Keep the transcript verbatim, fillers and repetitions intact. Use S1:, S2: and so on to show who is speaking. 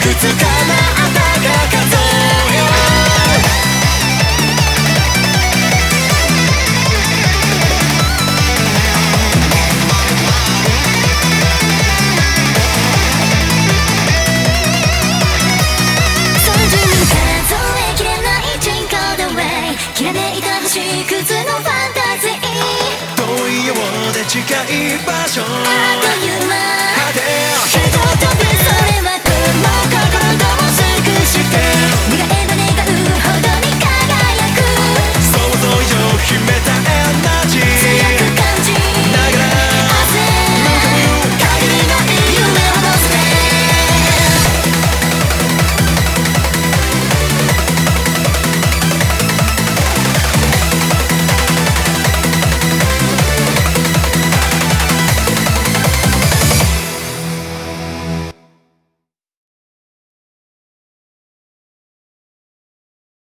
S1: つ叶ったか数えよう数えきれない人口の上きらめいた星屑のファンタジー遠いようで近い場所あっという間